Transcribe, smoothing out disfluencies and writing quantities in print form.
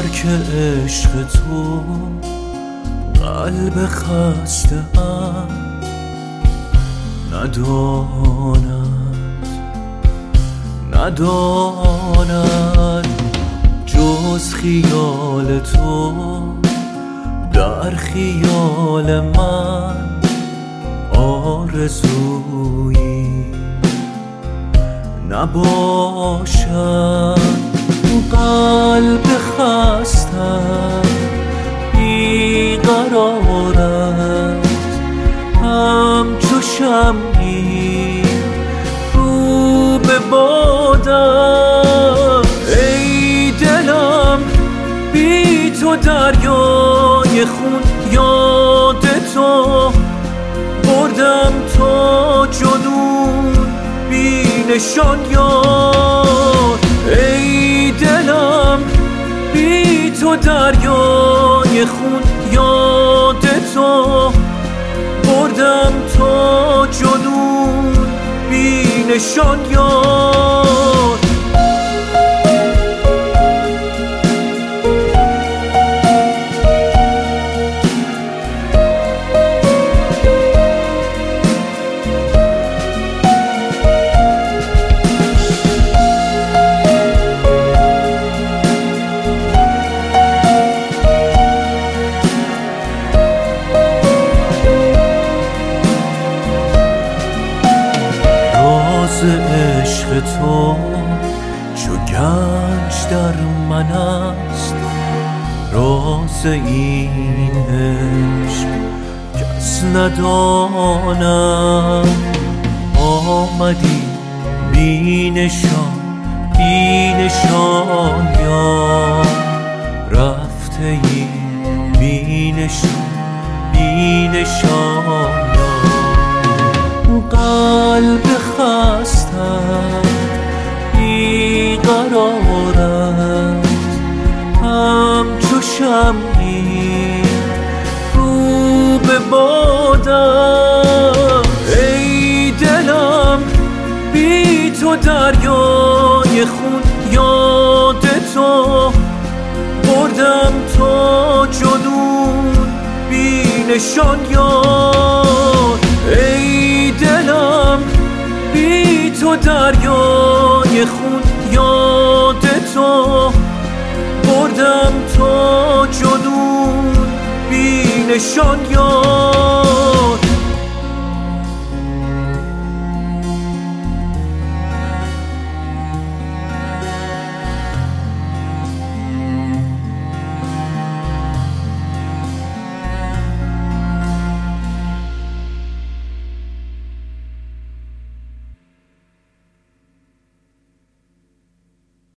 ترک عشق تو قلب خسته ام نداند جز خیال تو در خیال من آرزویی نباشد. قلب خستم بیقرار است همچو شمعی رو به بادم. ای دلم بی تو دریای خون، یاد تو بردم تا جنون بی نشان یار. ای دلم بی تو دریای خون، یاد تو بردم تا جنون بی نشان یار. عشق تو چو گنج در من است، راز این عشق کس نداند. آمدی بی نشان یار، رفته ای بی نشان یار. قلب خستم بیقرار است همچو شمعی رو به بادم. ای دلم بی تو دریای خون، یاد تو بردم تا جنون بی نشان یار. ای دلم بی تو دریای خون، یاد تو بردم تا جنون بی نشان یار.